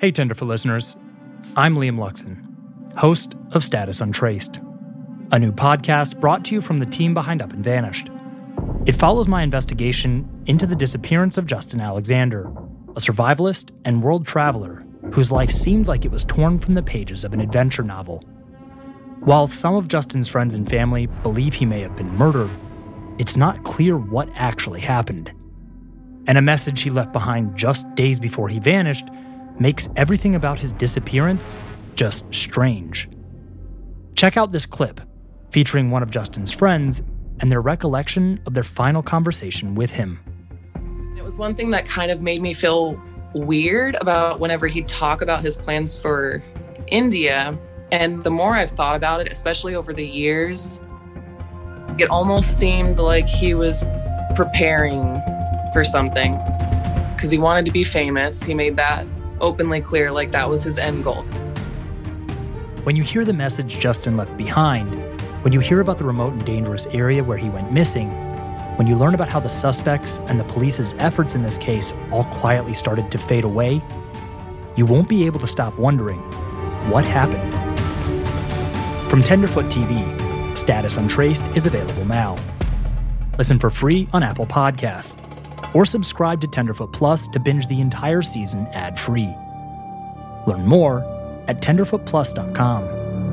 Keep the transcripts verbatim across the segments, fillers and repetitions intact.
Hey Tenderfoot listeners, I'm Liam Luxon, host of Status Untraced, a new podcast brought to you from the team behind Up and Vanished. It follows my investigation into the disappearance of Justin Alexander, a survivalist and world traveler whose life seemed like it was torn from the pages of an adventure novel. While some of Justin's friends and family believe he may have been murdered, it's not clear what actually happened. And a message he left behind just days before he vanished makes everything about his disappearance just strange. Check out this clip featuring one of Justin's friends and their recollection of their final conversation with him. It was one thing that kind of made me feel weird about whenever he'd talk about his plans for India. And the more I've thought about it, especially over the years, it almost seemed like he was preparing for something because he wanted to be famous. He made that openly clear, like that was his end goal. When you hear the message Justin left behind, when you hear about the remote and dangerous area where he went missing, when you learn about how the suspects and the police's efforts in this case all quietly started to fade away, you won't be able to stop wondering, what happened? From Tenderfoot T V, Status Untraced is available now. Listen for free on Apple Podcasts, or subscribe to Tenderfoot Plus to binge the entire season ad-free. Learn more at tenderfoot plus dot com.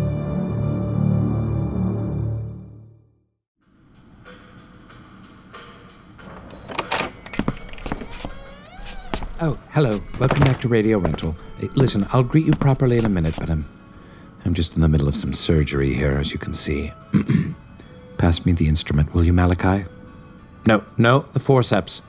Oh, hello. Welcome back to Radio Rental. Hey, listen, I'll greet you properly in a minute, but I'm I'm just in the middle of some surgery here, as you can see. Pass me the instrument, will you, Malachi? No, no, the forceps.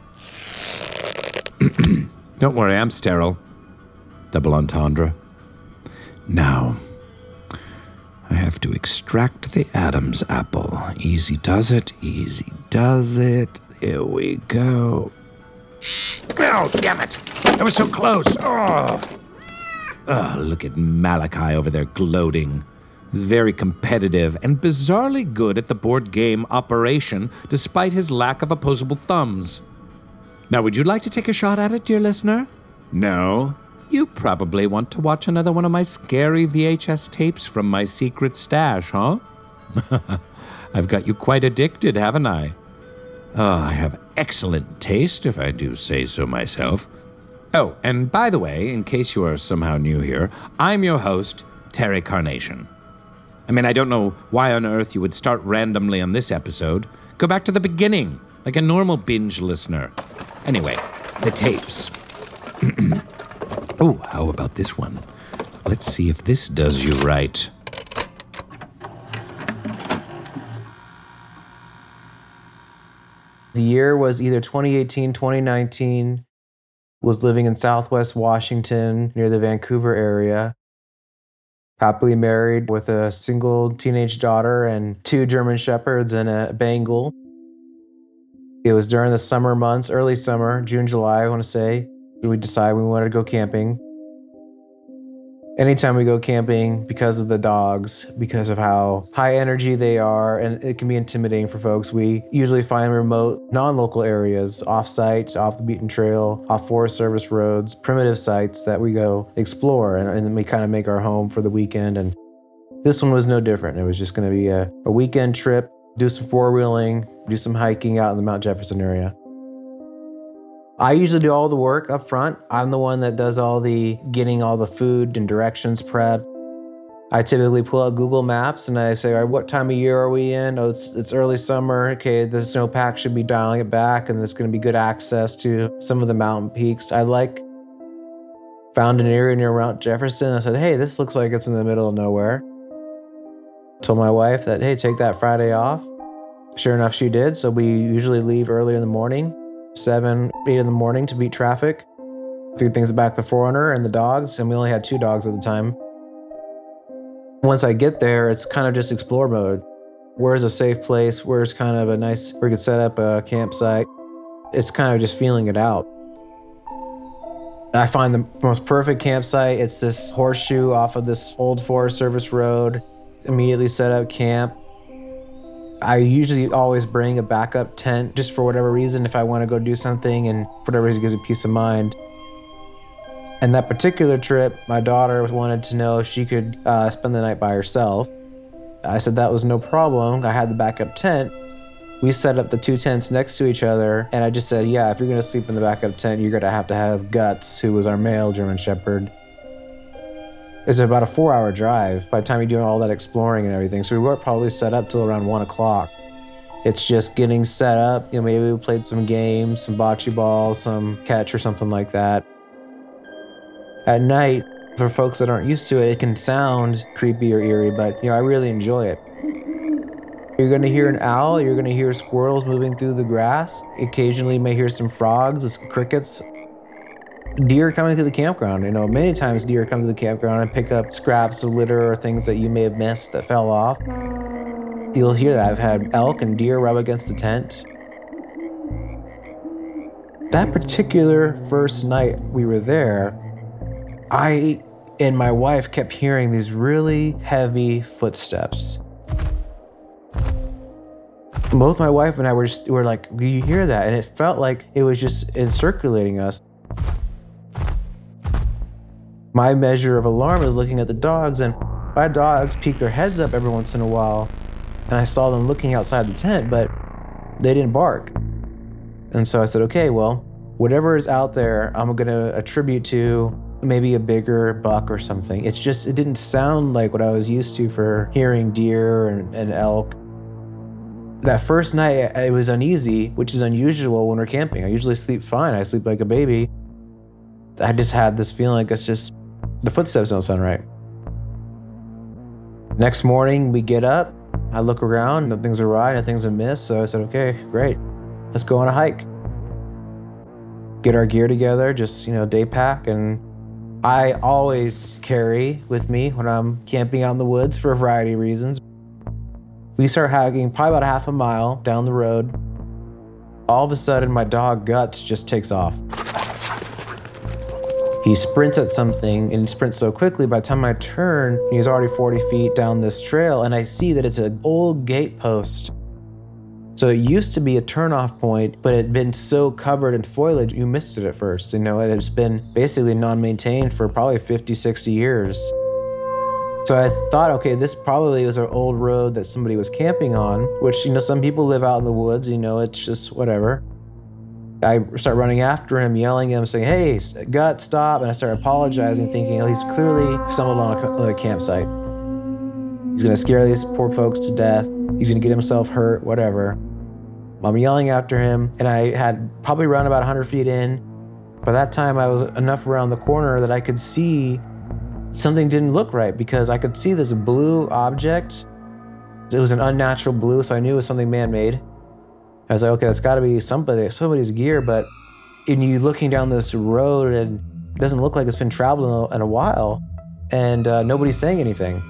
Don't worry, I'm sterile. Double entendre. Now, I have to extract the Adam's apple. Easy does it, easy does it. Here we go. Oh, damn it. I was so close. Oh. Oh, look at Malachi over there gloating. He's very competitive and bizarrely good at the board game Operation, despite his lack of opposable thumbs. Now, would you like to take a shot at it, dear listener? No? You probably want to watch another one of my scary V H S tapes from my secret stash, huh? I've got you quite addicted, haven't I? Oh, I have excellent taste, if I do say so myself. Oh, and by the way, in case you are somehow new here, I'm your host, Terry Carnation. I mean, I don't know why on earth you would start randomly on this episode. Go back to the beginning, like a normal binge listener. Anyway, the tapes. Oh, how about this one? Let's see if this does you right. The year was either twenty eighteen, twenty nineteen. Was living in Southwest Washington near the Vancouver area. Happily married with a single teenage daughter and two German Shepherds and a Bengal. It was during the summer months, early summer, June, July, I want to say, we decided we wanted to go camping. Anytime we go camping, because of the dogs, because of how high energy they are, and it can be intimidating for folks, we usually find remote, non-local areas, off-site, off the beaten trail, off Forest Service roads, primitive sites that we go explore, and, and then we kind of make our home for the weekend. And this one was no different. It was just going to be a, a weekend trip, do some four-wheeling, do some hiking out in the Mount Jefferson area. I usually do all the work up front. I'm the one that does all the getting all the food and directions prepped. I typically pull out Google Maps and I say, all right, what time of year are we in? Oh, it's, it's early summer. Okay, the snowpack should be dialing it back and there's going to be good access to some of the mountain peaks. I like, found an area near Mount Jefferson. I said, hey, this looks like it's in the middle of nowhere. Told my wife that, hey, take that Friday off. Sure enough, she did. So we usually leave early in the morning. Seven, eight in the morning to beat traffic. Threw things back the four runner and the dogs, and we only had two dogs at the time. Once I get there, it's kind of just explore mode. Where's a safe place? Where's kind of a nice, where we could set up a campsite? It's kind of just feeling it out. I find the most perfect campsite. It's this horseshoe off of this old Forest Service road. Immediately set up camp. I usually always bring a backup tent just for whatever reason, if I want to go do something, and for whatever reason, it gives me peace of mind. And that particular trip, my daughter wanted to know if she could uh, spend the night by herself. I said that was no problem. I had the backup tent. We set up the two tents next to each other, and I just said, yeah, if you're gonna sleep in the backup tent, you're gonna have to have Guts, who was our male German Shepherd. It's about a four hour drive by the time you're doing all that exploring and everything. So we weren't probably set up till around one o'clock. It's just getting set up. You know, maybe we played some games, some bocce ball, some catch or something like that. At night, for folks that aren't used to it, it can sound creepy or eerie, but you know, I really enjoy it. You're gonna hear an owl, you're gonna hear squirrels moving through the grass. Occasionally you may hear some frogs, some crickets. Deer coming to the campground. You know, many times deer come to the campground and pick up scraps of litter or things that you may have missed that fell off. You'll hear that. I've had elk and deer rub against the tent. That particular first night we were there, I and my wife kept hearing these really heavy footsteps. Both my wife and I were just, were like, do you hear that? And it felt like it was just encirculating us. My measure of alarm is looking at the dogs, and my dogs peek their heads up every once in a while, and I saw them looking outside the tent, but they didn't bark. And so I said, okay, well, whatever is out there, I'm gonna attribute to maybe a bigger buck or something. It's just, it didn't sound like what I was used to for hearing deer and, and elk. That first night, it was uneasy, which is unusual when we're camping. I usually sleep fine. I sleep like a baby. I just had this feeling like it's just, the footsteps don't sound right. Next morning, we get up. I look around, nothing's awry, nothing's amiss. So I said, okay, great. Let's go on a hike. Get our gear together, just, you know, day pack. And I always carry with me when I'm camping out in the woods for a variety of reasons. We start hiking probably about a half a mile down the road. All of a sudden, my dog Guts just takes off. He sprints at something and sprints so quickly, by the time I turn, he's already forty feet down this trail, and I see that it's an old gate post. So it used to be a turnoff point, but it had been so covered in foliage, you missed it at first. You know, it has been basically non-maintained for probably fifty, sixty years. So I thought, okay, this probably was an old road that somebody was camping on, which, you know, some people live out in the woods, you know, it's just whatever. I start running after him, yelling at him, saying, hey, Guts, stop. And I start apologizing, thinking, oh, he's clearly stumbled on a, a campsite. He's gonna scare these poor folks to death. He's gonna get himself hurt, whatever. I'm yelling after him, and I had probably run about one hundred feet in. By that time, I was enough around the corner that I could see something didn't look right, because I could see this blue object. It was an unnatural blue, so I knew it was something man-made. I was like, okay, that's gotta be somebody, somebody's gear, but in you looking down this road, and it doesn't look like it's been traveled in a, in a while, and uh, nobody's saying anything.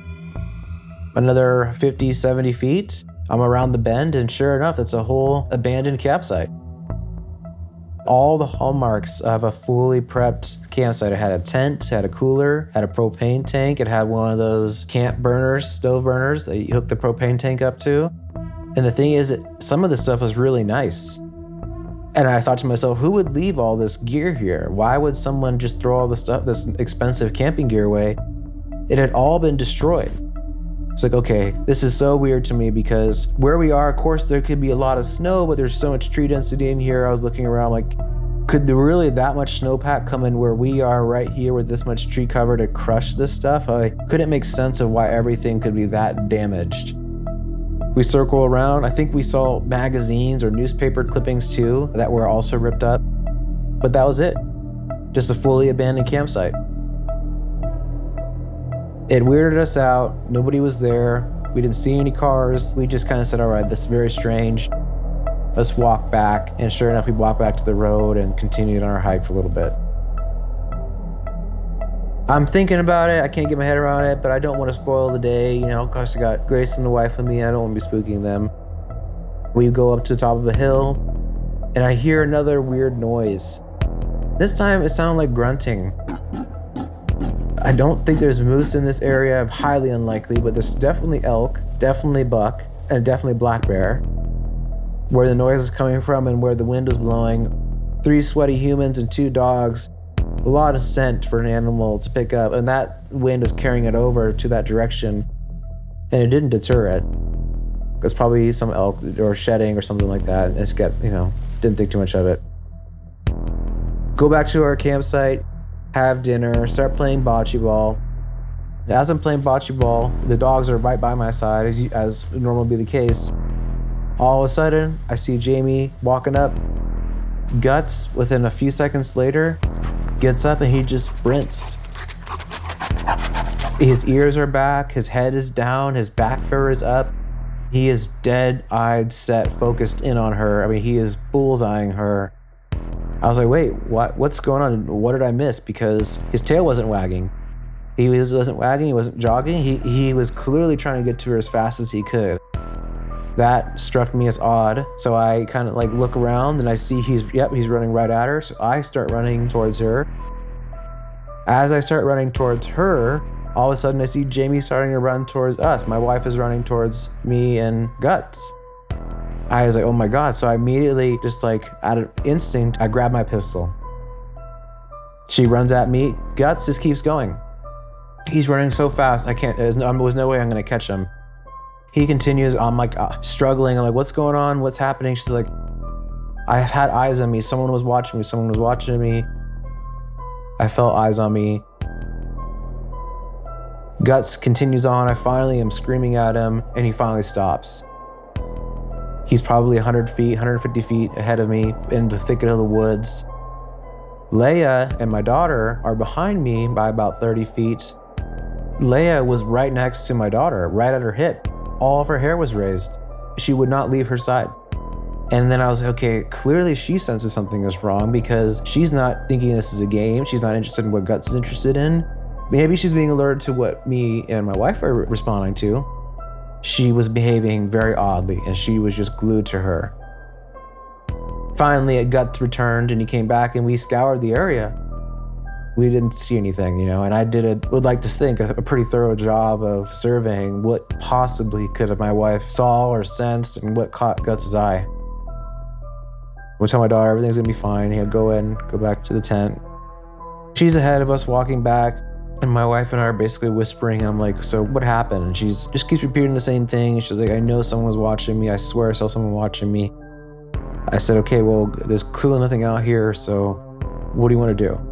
Another fifty, seventy feet, I'm around the bend, and sure enough, it's a whole abandoned campsite. All the hallmarks of a fully prepped campsite. It had a tent, had a cooler, had a propane tank. It had one of those camp burners, stove burners that you hook the propane tank up to. And the thing is, that some of the stuff was really nice. And I thought to myself, who would leave all this gear here? Why would someone just throw all this stuff, this expensive camping gear away? It had all been destroyed. It's like, okay, this is so weird to me, because where we are, of course, there could be a lot of snow, but there's so much tree density in here. I was looking around like, could there really that much snowpack come in where we are right here with this much tree cover to crush this stuff? I couldn't make sense of why everything could be that damaged. We circle around. I think we saw magazines or newspaper clippings too that were also ripped up, but that was it. Just a fully abandoned campsite. It weirded us out. Nobody was there. We didn't see any cars. We just kind of said, all right, this is very strange. Let's walk back. And sure enough, we walked back to the road and continued on our hike for a little bit. I'm thinking about it. I can't get my head around it, but I don't want to spoil the day. You know, of course, I got Grace and the wife with me. I don't want to be spooking them. We go up to the top of a hill, and I hear another weird noise. This time, it sounded like grunting. I don't think there's moose in this area. Highly unlikely, but there's definitely elk, definitely buck, and definitely black bear. Where the noise is coming from and where the wind is blowing, three sweaty humans and two dogs a lot of scent for an animal to pick up, and that wind was carrying it over to that direction, and it didn't deter it. It's probably some elk or shedding or something like that. It's got, you know, didn't think too much of it. Go back to our campsite, have dinner, start playing bocce ball. As I'm playing bocce ball, the dogs are right by my side, as, as normal would be the case. All of a sudden, I see Jamie walking up. Guts, within a few seconds later, gets up and he just sprints. His ears are back, his head is down, his back fur is up. He is dead-eyed, set, focused in on her. I mean, he is bullseyeing her. I was like, wait, what? What's going on? What did I miss? Because his tail wasn't wagging. He was, wasn't wagging, he wasn't jogging. He, he was clearly trying to get to her as fast as he could. That struck me as odd. So I kind of like look around and I see he's, yep, he's running right at her. So I start running towards her. As I start running towards her, all of a sudden I see Jamie starting to run towards us. My wife is running towards me and Guts. I was like, oh my God. So I immediately, just like out of instinct, I grab my pistol. She runs at me. Guts just keeps going. He's running so fast, I can't, there's no, there was no way I'm gonna catch him. He continues, I'm like uh, struggling. I'm like, what's going on? What's happening? She's like, I've had eyes on me. Someone was watching me. Someone was watching me. I felt eyes on me. Guts continues on. I finally am screaming at him and he finally stops. He's probably one hundred feet, one hundred fifty feet ahead of me in the thicket of the woods. Leia and my daughter are behind me by about thirty feet. Leia was right next to my daughter, right at her hip. All of her hair was raised. She would not leave her side. And then I was like, okay, clearly she senses something is wrong because she's not thinking this is a game. She's not interested in what Guts is interested in. Maybe she's being alerted to what me and my wife are responding to. She was behaving very oddly and she was just glued to her. Finally, Guts returned and he came back and we scoured the area. We didn't see anything, you know, and I did a, would like to think, a, a pretty thorough job of surveying what possibly could have my wife saw or sensed and what caught Guts' eye. I tell my daughter everything's gonna be fine. He'll go in, go back to the tent. She's ahead of us walking back and my wife and I are basically whispering. And I'm like, so what happened? And she's just keeps repeating the same thing. She's like, I know someone was watching me. I swear I saw someone watching me. I said, okay, well, there's clearly nothing out here. So what do you want to do?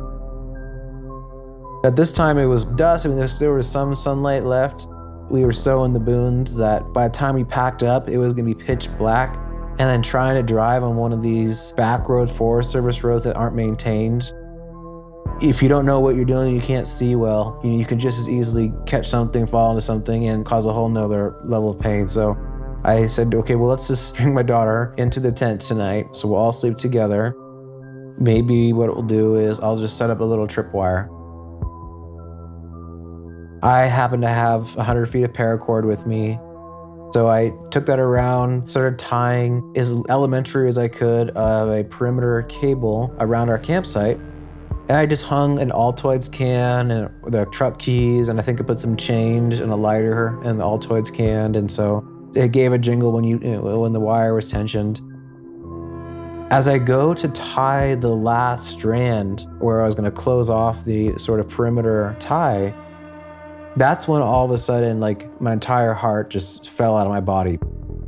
At this time, it was dusk. I mean, there was some sunlight left. We were so in the boons that by the time we packed up, it was going to be pitch black. And then trying to drive on one of these back road Forest Service roads that aren't maintained. If you don't know what you're doing, you can't see well. You, you can just as easily catch something, fall into something, and cause a whole nother level of pain. So I said, okay, well, let's just bring my daughter into the tent tonight. So we'll all sleep together. Maybe what we'll do is I'll just set up a little tripwire. I happen to have one hundred feet of paracord with me. So I took that around, started tying as elementary as I could of a perimeter cable around our campsite. And I just hung an Altoids can and the truck keys, and I think I put some change and a lighter in the Altoids can. And so it gave a jingle when you, you know, when the wire was tensioned. As I go to tie the last strand where I was going to close off the sort of perimeter tie, that's when all of a sudden, like, my entire heart just fell out of my body.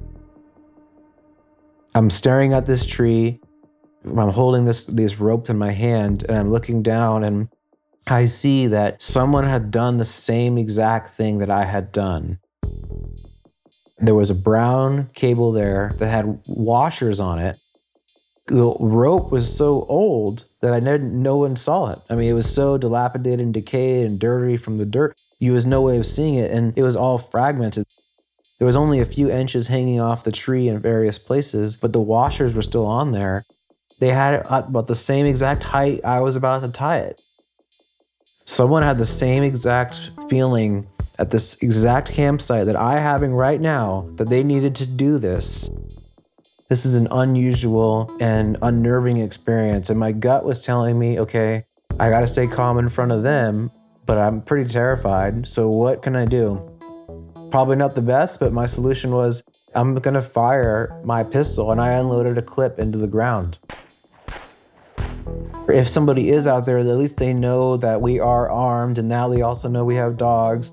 I'm staring at this tree. I'm holding this, this rope in my hand, and I'm looking down, and I see that someone had done the same exact thing that I had done. There was a brown cable there that had washers on it. The rope was so old that I never, no one saw it. I mean, it was so dilapidated and decayed and dirty from the dirt. You was no way of seeing it, and it was all fragmented. There was only a few inches hanging off the tree in various places, but the washers were still on there. They had it at about the same exact height I was about to tie it. Someone had the same exact feeling at this exact campsite that I'm having right now, that they needed to do this. This is an unusual and unnerving experience. And my gut was telling me, okay, I got to stay calm in front of them, but I'm pretty terrified. So what can I do? Probably not the best, but my solution was I'm going to fire my pistol. And I unloaded a clip into the ground. If somebody is out there, at least they know that we are armed, and now they also know we have dogs.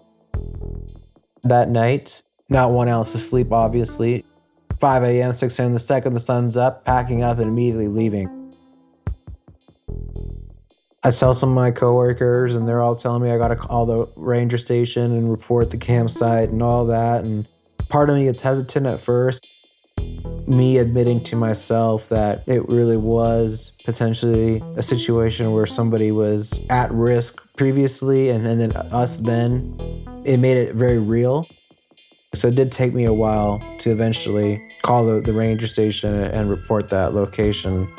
That night, not one ounce of sleep, obviously. five a.m., six a.m., the second the sun's up, packing up and immediately leaving. I tell some of my coworkers, and they're all telling me I got to call the ranger station and report the campsite and all that. And part of me gets hesitant at first, me admitting to myself that it really was potentially a situation where somebody was at risk previously, and, and then us then. It made it very real. So it did take me a while to eventually call the, the ranger station and report that location.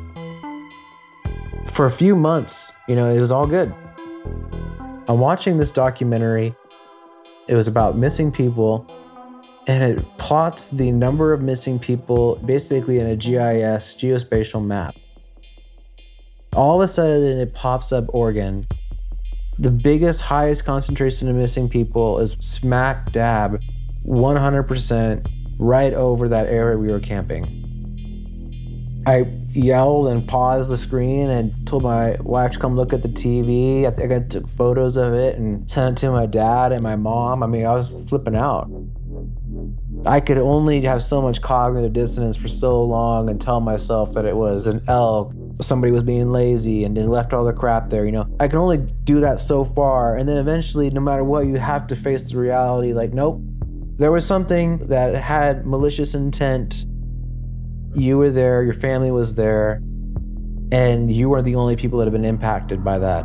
For a few months, you know, it was all good. I'm watching this documentary. It was about missing people, and it plots the number of missing people basically in a G I S, geospatial map. All of a sudden, it pops up Oregon. The biggest, highest concentration of missing people is smack dab, one hundred percent right over that area we were camping. I yelled and paused the screen and told my wife to come look at the T V. I think I took photos of it and sent it to my dad and my mom. I mean, I was flipping out. I could only have so much cognitive dissonance for so long and tell myself that it was an elk, somebody was being lazy and then left all the crap there, you know. I can only do that so far, and then eventually, no matter what, you have to face the reality, like, nope, there was something that had malicious intent. You were there, your family was there, and you were the only people that have been impacted by that.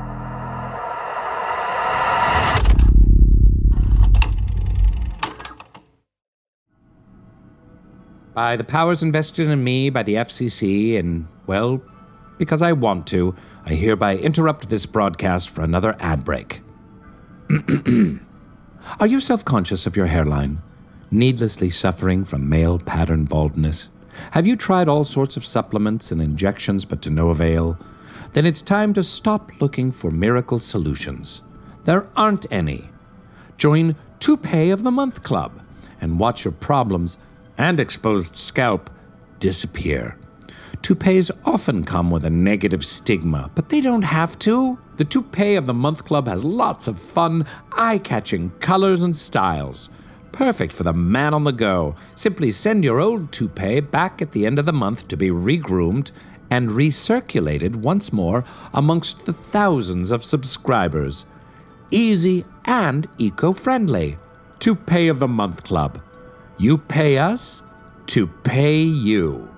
By the powers invested in me by the F C C, and, well, because I want to, I hereby interrupt this broadcast for another ad break. Are you self-conscious of your hairline? Needlessly suffering from male pattern baldness? Have you tried all sorts of supplements and injections but to no avail? Then it's time to stop looking for miracle solutions. There aren't any. Join Toupee of the Month Club and watch your problems and exposed scalp disappear. Toupees often come with a negative stigma, but they don't have to. The Toupee of the Month Club has lots of fun, eye-catching colors and styles. Perfect for the man on the go. Simply send your old toupee back at the end of the month to be regroomed and recirculated once more amongst the thousands of subscribers. Easy and eco-friendly. Toupee of the Month Club. You pay us to pay you.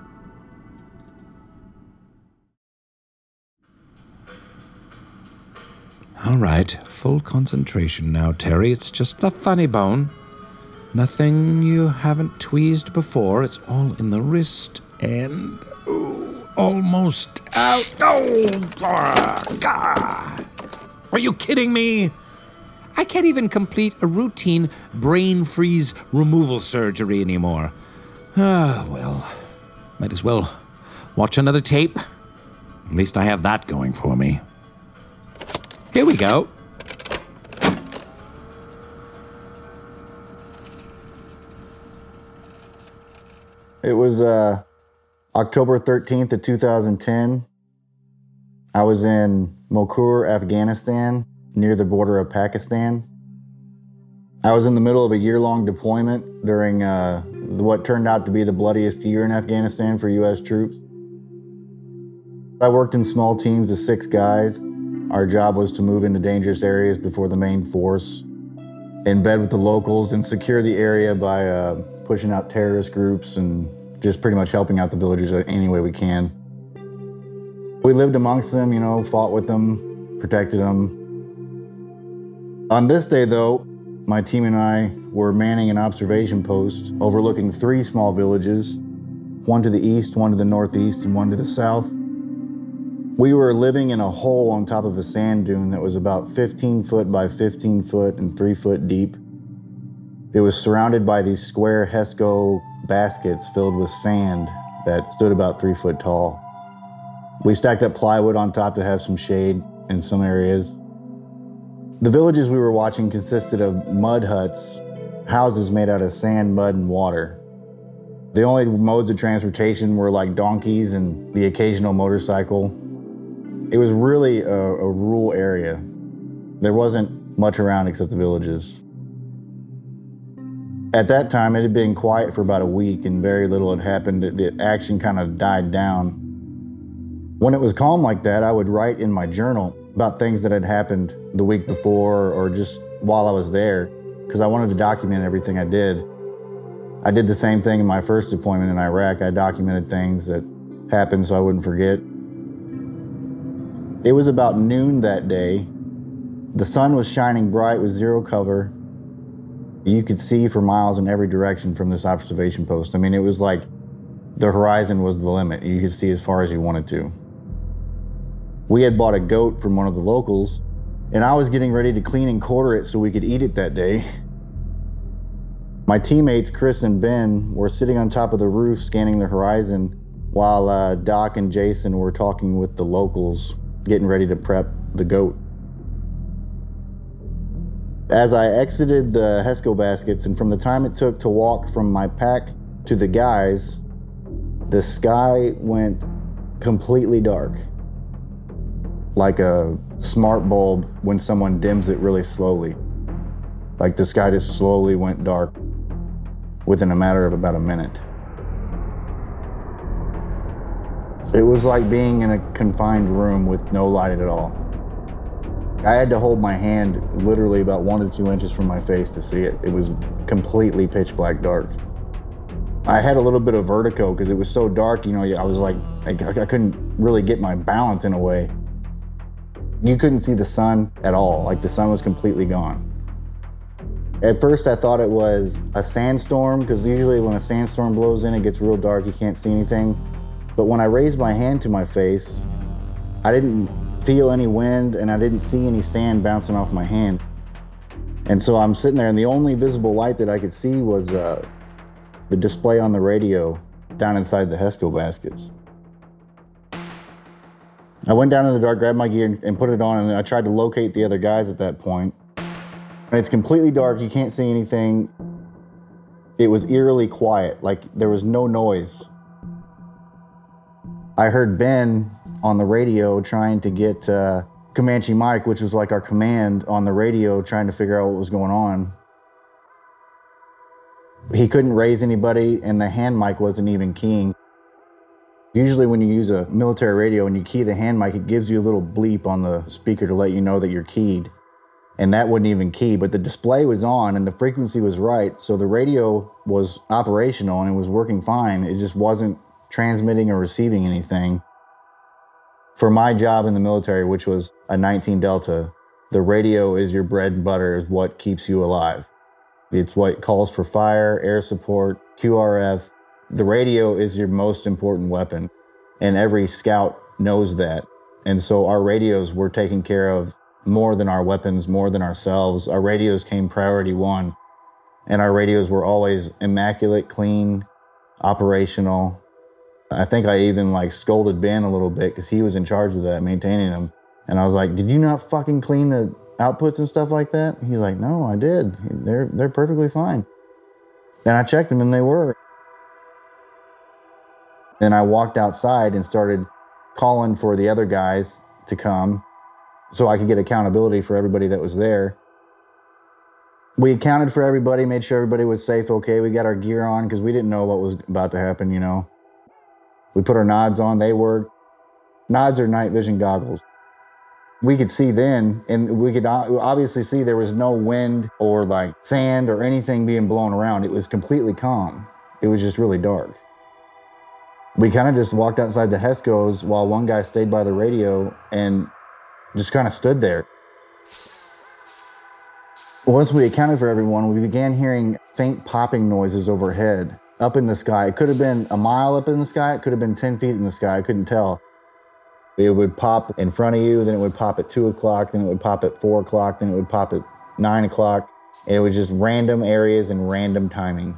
All right, full concentration now, Terry. It's just the funny bone. Nothing you haven't tweezed before. It's all in the wrist and ooh, almost out. Oh, God. Are you kidding me? I can't even complete a routine brain freeze removal surgery anymore. Ah, well, might as well watch another tape. At least I have that going for me. Here we go. It was uh, October thirteenth of two thousand ten. I was in Mokur, Afghanistan, near the border of Pakistan. I was in the middle of a year-long deployment during uh, what turned out to be the bloodiest year in Afghanistan for U S troops. I worked in small teams of six guys. Our job was to move into dangerous areas before the main force, embed with the locals, and secure the area by uh, pushing out terrorist groups and just pretty much helping out the villagers any way we can. We lived amongst them, you know, fought with them, protected them. On this day, though, my team and I were manning an observation post overlooking three small villages, one to the east, one to the northeast, and one to the south. We were living in a hole on top of a sand dune that was about fifteen foot by fifteen foot and three foot deep. It was surrounded by these square HESCO baskets filled with sand that stood about three foot tall. We stacked up plywood on top to have some shade in some areas. The villages we were watching consisted of mud huts, houses made out of sand, mud, and water. The only modes of transportation were like donkeys and the occasional motorcycle. It was really a, a rural area. There wasn't much around except the villages. At that time, it had been quiet for about a week and very little had happened. The action kind of died down. When it was calm like that, I would write in my journal about things that had happened the week before or just while I was there, because I wanted to document everything I did. I did the same thing in my first deployment in Iraq. I documented things that happened so I wouldn't forget. It was about noon that day. The sun was shining bright with zero cover. You could see for miles in every direction from this observation post. I mean, it was like the horizon was the limit. You could see as far as you wanted to. We had bought a goat from one of the locals, and I was getting ready to clean and quarter it so we could eat it that day. My teammates, Chris and Ben, were sitting on top of the roof scanning the horizon while uh, Doc and Jason were talking with the locals, getting ready to prep the goat. As I exited the HESCO baskets, and from the time it took to walk from my pack to the guys, the sky went completely dark. Like a smart bulb when someone dims it really slowly. Like the sky just slowly went dark within a matter of about a minute. It was like being in a confined room with no light at all. I had to hold my hand literally about one to two inches from my face to see it. It was completely pitch black dark. I had a little bit of vertigo because it was so dark, you know, I was like, I, I couldn't really get my balance in a way. You couldn't see the sun at all, like the sun was completely gone. At first I thought it was a sandstorm, because usually when a sandstorm blows in, it gets real dark, you can't see anything. But when I raised my hand to my face, I didn't feel any wind and I didn't see any sand bouncing off my hand. And so I'm sitting there and the only visible light that I could see was uh, the display on the radio down inside the HESCO baskets. I went down in the dark, grabbed my gear and put it on, and I tried to locate the other guys at that point. And it's completely dark, you can't see anything. It was eerily quiet, like there was no noise. I heard Ben on the radio trying to get uh, Comanche Mike, which was like our command on the radio, trying to figure out what was going on. He couldn't raise anybody and the hand mic wasn't even keying. Usually when you use a military radio and you key the hand mic, it gives you a little bleep on the speaker to let you know that you're keyed. And that wouldn't even key, but the display was on and the frequency was right. So the radio was operational and it was working fine. It just wasn't transmitting or receiving anything. For my job in the military, which was a nineteen Delta, the radio is your bread and butter, is what keeps you alive. It's what calls for fire, air support, Q R F. The radio is your most important weapon, and every scout knows that. And so our radios were taken care of more than our weapons, more than ourselves. Our radios came priority one, and our radios were always immaculate, clean, operational. I think I even like scolded Ben a little bit because he was in charge of that, maintaining them. And I was like, did you not fucking clean the outputs and stuff like that? He's like, no, I did. They're, they're perfectly fine. And I checked them and they were. Then I walked outside and started calling for the other guys to come so I could get accountability for everybody that was there. We accounted for everybody, made sure everybody was safe, okay. We got our gear on because we didn't know what was about to happen, you know. We put our nods on, they worked. Nods are night vision goggles. We could see then, and we could obviously see there was no wind or like sand or anything being blown around. It was completely calm. It was just really dark. We kind of just walked outside the HESCOs while one guy stayed by the radio and just kind of stood there. Once we accounted for everyone, we began hearing faint popping noises overhead, up in the sky. It could have been a mile up in the sky. It could have been ten feet in the sky. I couldn't tell. It would pop in front of you, then it would pop at two o'clock, then it would pop at four o'clock, then it would pop at nine o'clock. And it was just random areas and random timing.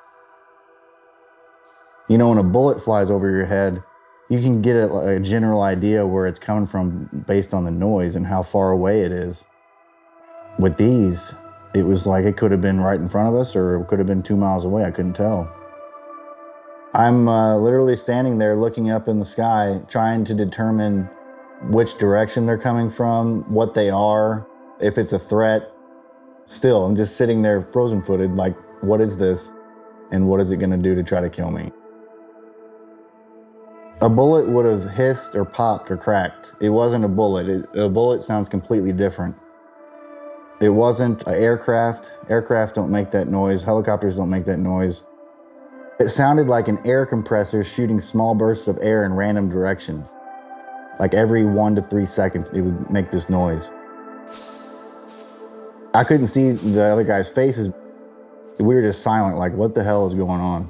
You know, when a bullet flies over your head, you can get a, a general idea where it's coming from based on the noise and how far away it is. With these, it was like it could have been right in front of us or it could have been two miles away. I couldn't tell. I'm uh, literally standing there looking up in the sky, trying to determine which direction they're coming from, what they are, if it's a threat. Still, I'm just sitting there frozen-footed, like, what is this? And what is it gonna do to try to kill me? A bullet would have hissed or popped or cracked. It wasn't a bullet. It, a bullet sounds completely different. It wasn't an aircraft. Aircraft don't make that noise. Helicopters don't make that noise. It sounded like an air compressor shooting small bursts of air in random directions. Like every one to three seconds, it would make this noise. I couldn't see the other guys' faces. We were just silent, like, what the hell is going on?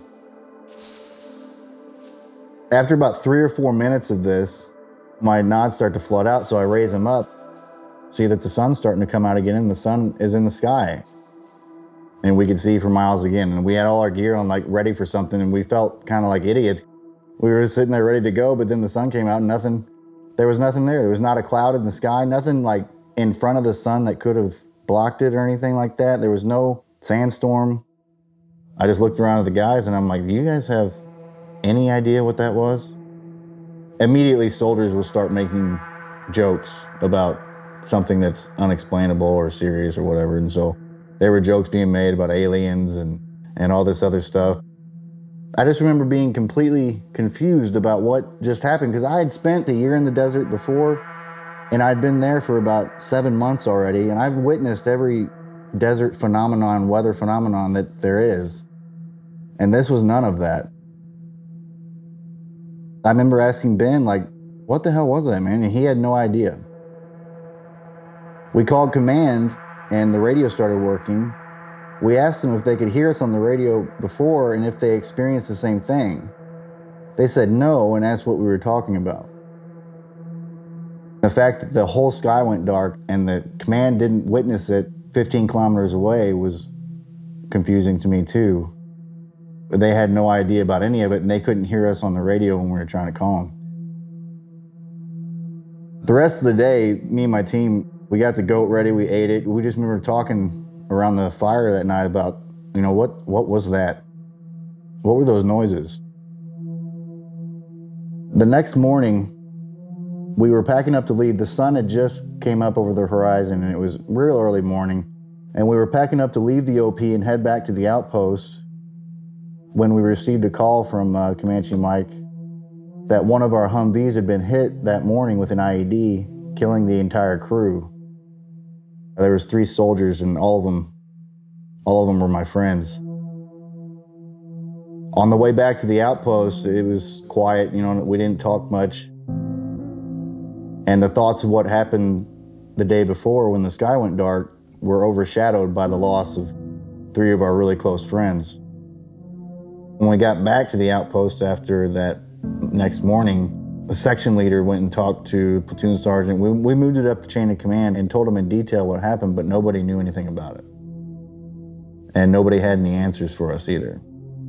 After about three or four minutes of this, my nods start to flood out, so I raise them up, see that the sun's starting to come out again, and the sun is in the sky. And we could see for miles again, and we had all our gear on, like, ready for something, and we felt kind of like idiots. We were sitting there ready to go, but then the sun came out, and nothing, there was nothing there. There was not a cloud in the sky, nothing, like, in front of the sun that could have blocked it or anything like that. There was no sandstorm. I just looked around at the guys, and I'm like, do you guys have any idea what that was? Immediately, soldiers will start making jokes about something that's unexplainable or serious or whatever. And so there were jokes being made about aliens and, and all this other stuff. I just remember being completely confused about what just happened, because I had spent a year in the desert before, and I'd been there for about seven months already, and I've witnessed every desert phenomenon, weather phenomenon that there is. And this was none of that. I remember asking Ben, like, what the hell was that, man? And he had no idea. We called command, and the radio started working. We asked them if they could hear us on the radio before and if they experienced the same thing. They said no, and that's what we were talking about. The fact that the whole sky went dark and the command didn't witness it fifteen kilometers away was confusing to me too. But they had no idea about any of it, and they couldn't hear us on the radio when we were trying to call them. The rest of the day, me and my team, we got the goat ready, we ate it. We just remember talking around the fire that night about, you know, what, what was that? What were those noises? The next morning, we were packing up to leave. The sun had just came up over the horizon, and it was real early morning. And we were packing up to leave the O P and head back to the outpost when we received a call from uh, Comanche Mike that one of our Humvees had been hit that morning with an I E D, killing the entire crew. There was three soldiers, and all of them, all of them were my friends. On the way back to the outpost, it was quiet, you know, we didn't talk much. And the thoughts of what happened the day before when the sky went dark were overshadowed by the loss of three of our really close friends. When we got back to the outpost after that next morning, the section leader went and talked to platoon sergeant. We, we moved it up the chain of command and told him in detail what happened, but nobody knew anything about it. And nobody had any answers for us either.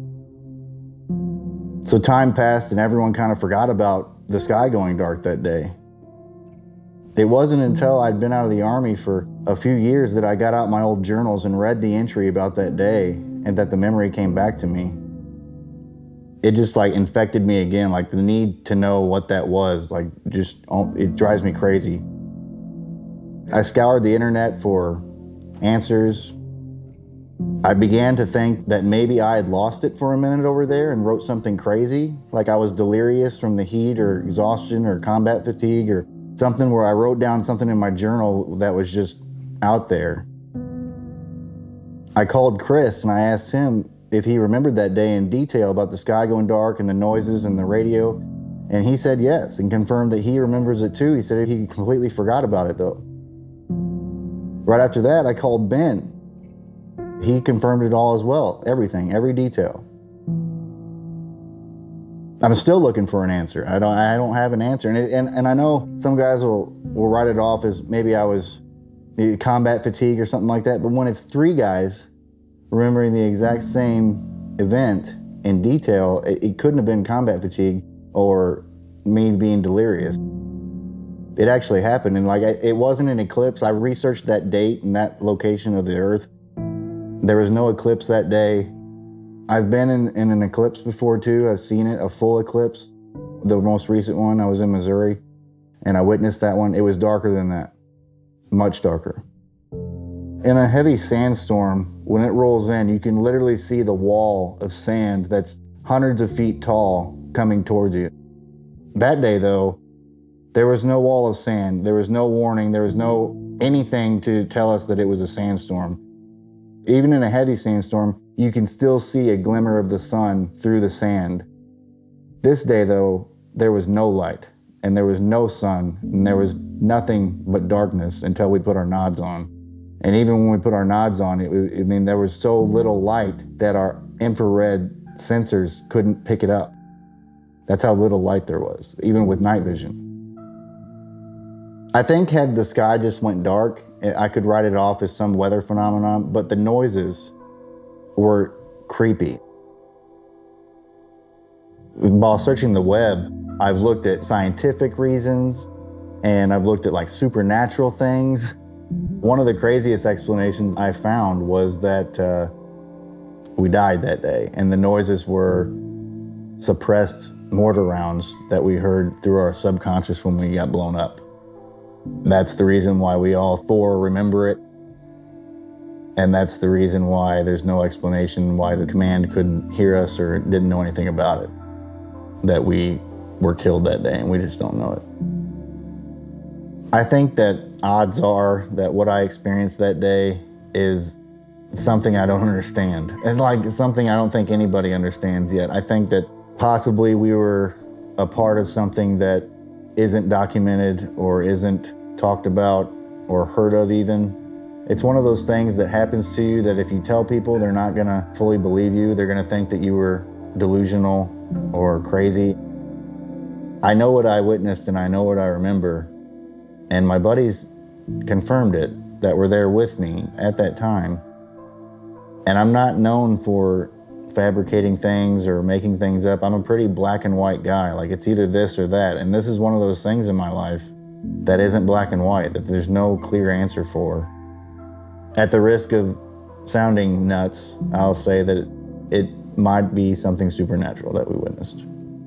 So time passed and everyone kind of forgot about the sky going dark that day. It wasn't until I'd been out of the Army for a few years that I got out my old journals and read the entry about that day, and that the memory came back to me. It just like infected me again, like the need to know what that was, like just, it drives me crazy. I scoured the internet for answers. I began to think that maybe I had lost it for a minute over there and wrote something crazy, like I was delirious from the heat or exhaustion or combat fatigue or something, where I wrote down something in my journal that was just out there. I called Chris and I asked him if he remembered that day in detail about the sky going dark and the noises and the radio. And he said yes, and confirmed that he remembers it too. He said he completely forgot about it though. Right after that, I called Ben. He confirmed it all as well, everything, every detail. I'm still looking for an answer. I don't, I don't have an answer. And, it, and, and I know some guys will, will write it off as maybe I was combat fatigue or something like that, but when it's three guys remembering the exact same event in detail, it, it couldn't have been combat fatigue or me being delirious. It actually happened, and like it wasn't an eclipse. I researched that date and that location of the Earth. There was no eclipse that day. I've been in, in an eclipse before too. I've seen it, a full eclipse. The most recent one, I was in Missouri, and I witnessed that one. It was darker than that, much darker. In a heavy sandstorm, when it rolls in, you can literally see the wall of sand that's hundreds of feet tall coming towards you. That day though, there was no wall of sand. There was no warning. There was no anything to tell us that it was a sandstorm. Even in a heavy sandstorm, you can still see a glimmer of the sun through the sand. This day though, there was no light, and there was no sun, and there was nothing but darkness until we put our nods on. And even when we put our nods on, it was, I mean, there was so little light that our infrared sensors couldn't pick it up. That's how little light there was, even with night vision. I think had the sky just went dark, I could write it off as some weather phenomenon, but the noises were creepy. While searching the web, I've looked at scientific reasons, and I've looked at like supernatural things. One of the craziest explanations I found was that uh, we died that day, and the noises were suppressed mortar rounds that we heard through our subconscious when we got blown up. That's the reason why we all four remember it, and that's the reason why there's no explanation why the command couldn't hear us or didn't know anything about it, that we were killed that day and we just don't know it. I think that odds are that what I experienced that day is something I don't understand, and like something I don't think anybody understands yet. I think that possibly we were a part of something that isn't documented or isn't talked about or heard of even. It's one of those things that happens to you that if you tell people, they're not gonna fully believe you. They're gonna think that you were delusional or crazy. I know what I witnessed and I know what I remember, and my buddies confirmed it that were there with me at that time. And I'm not known for fabricating things or making things up. I'm a pretty black and white guy. Like, it's either this or that. And this is one of those things in my life that isn't black and white, that there's no clear answer for. At the risk of sounding nuts, I'll say that it, it might be something supernatural that we witnessed.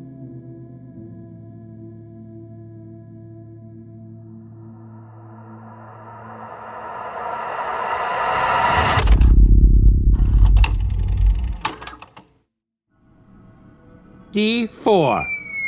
D four.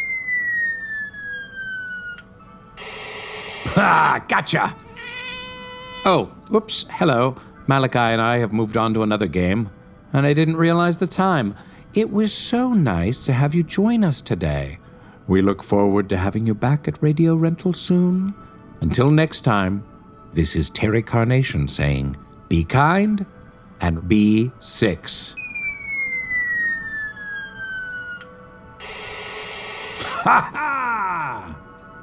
Ah, gotcha. Oh, whoops, hello. Malachi and I have moved on to another game, and I didn't realize the time. It was so nice to have you join us today. We look forward to having you back at Radio Rental soon. Until next time, this is Terry Carnation saying, be kind and be six. Ha ha!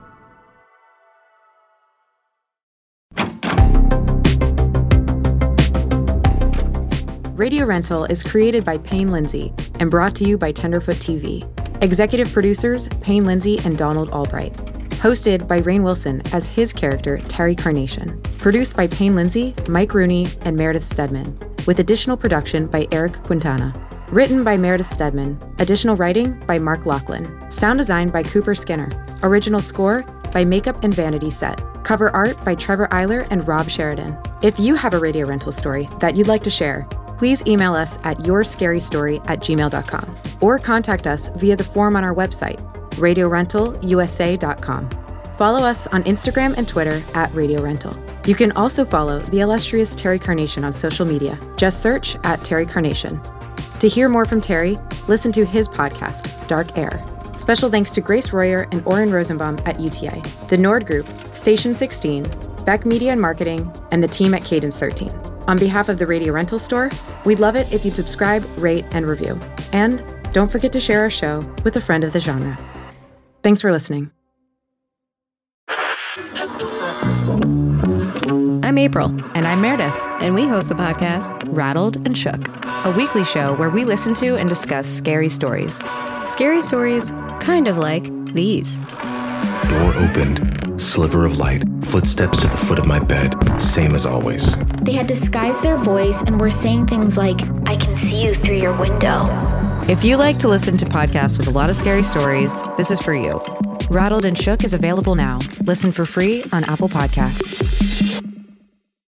Radio Rental is created by Payne Lindsay and brought to you by Tenderfoot T V. Executive producers Payne Lindsay and Donald Albright. Hosted by Rainn Wilson as his character, Terry Carnation. Produced by Payne Lindsay, Mike Rooney, and Meredith Stedman. With additional production by Eric Quintana. Written by Meredith Stedman. Additional writing by Mark Lachlan. Sound design by Cooper Skinner. Original score by Makeup and Vanity Set. Cover art by Trevor Eiler and Rob Sheridan. If you have a Radio Rental story that you'd like to share, please email us at yourscarystory at gmail dot com or contact us via the form on our website, radio rental u s a dot com. Follow us on Instagram and Twitter at Radio Rental. You can also follow the illustrious Terry Carnation on social media. Just search at Terry Carnation. To hear more from Terry, listen to his podcast, Dark Air. Special thanks to Grace Royer and Oren Rosenbaum at U T A, the Nord Group, Station sixteen, Beck Media and Marketing, and the team at Cadence thirteen. On behalf of the Radio Rental Store, we'd love it if you'd subscribe, rate, and review. And don't forget to share our show with a friend of the genre. Thanks for listening. I'm April. And I'm Meredith. And we host the podcast Rattled and Shook, a weekly show where we listen to and discuss scary stories. Scary stories kind of like these. door opened, sliver of light, footsteps to the foot of my bed, same as always. They had disguised their voice and were saying things like, "I can see you through your window." If you like to listen to podcasts with a lot of scary stories, this is for you. Rattled and Shook is available now. Listen for free on Apple Podcasts.